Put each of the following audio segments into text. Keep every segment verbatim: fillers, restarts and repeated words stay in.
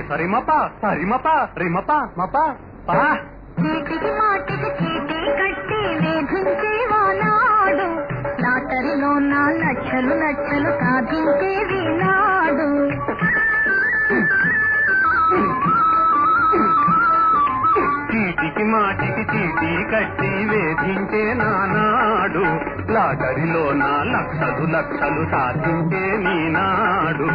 సరిమప సరిమప రిమప మప పా చీటికి మాటికి చీటీ కట్టి వేధించేవానాడు లాటరీలో నా లక్షలు లక్షలు సాధించేది నాడు. చీటికి మాటికి చీటీ కట్టి వేధించే నానాడు లాటరీలో నా లక్షలు లక్షలు సాధించే నీనాడు.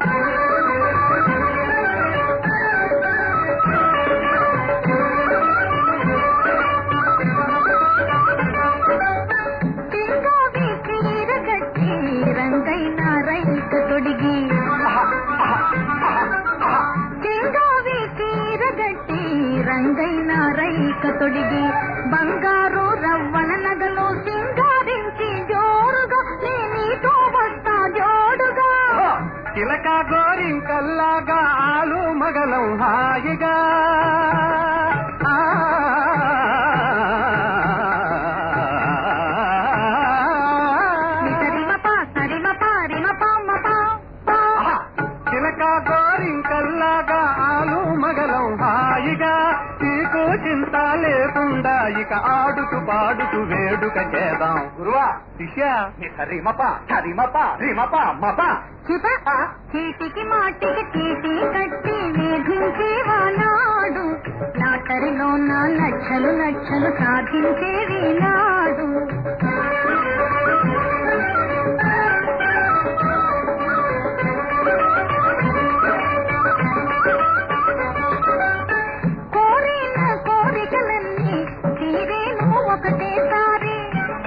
రంగైన రైక తొడిగి చెంగావి చీరగట్టి రంగైన రైక తొడిగి బంగారు రవ్వల నగలు సింగారించి జోరుగా నేనీతో వస్తా జోడుగా. చిలక గోరింకల్లాగా ఆలు మగలం హాయిగా గోరింకల్లాగా ఆలు మగలం హాయిగా నీకు చింత లేకుండా ఇక ఆడుతూ పాడుతూ వేడుక చేద్దాం. గురువా శిష్య హరిమప హరిమప రిమప మప. చీటికి మాటికి చీటీ కట్టి వేధించేవానాడు లాటరీలో నా లక్షలు లక్షలు సాధించేది నాడు. ఒకటేసారి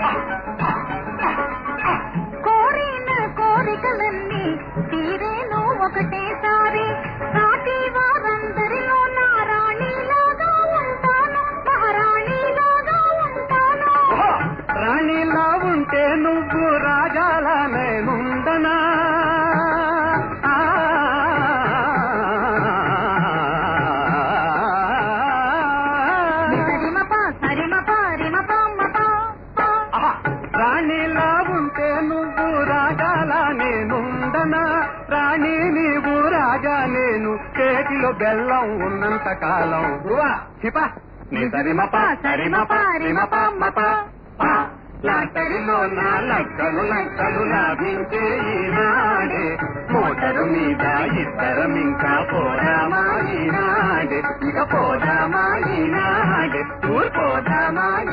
కోరిన కోరికలన్నీ తీరేను ఒకటేసారి సాటి వారందరిలో నారాణిలాగా ఉంటాను మహారాణిలాగా ఉంటాను. రాణిలా ఉంటే నువ్వు రాజాలా నేనుండనా రాణిలా ఉంటే నువ్వు రాజాలా నేనుండనా రాణి నీవు రాజా నేను చేతిలో బెల్లం ఉన్నంత కాలం. శిప నీ సరిమప సరిమప రిమప మప. లాటరీలో నా లక్షలు లక్షలు లాభించే ఈనాడే మోటరు మీద ఇద్దరం ఇంకా పోదామా ఈనాడే ఇక పోదామా ఈనాడే ఊరు పోదామా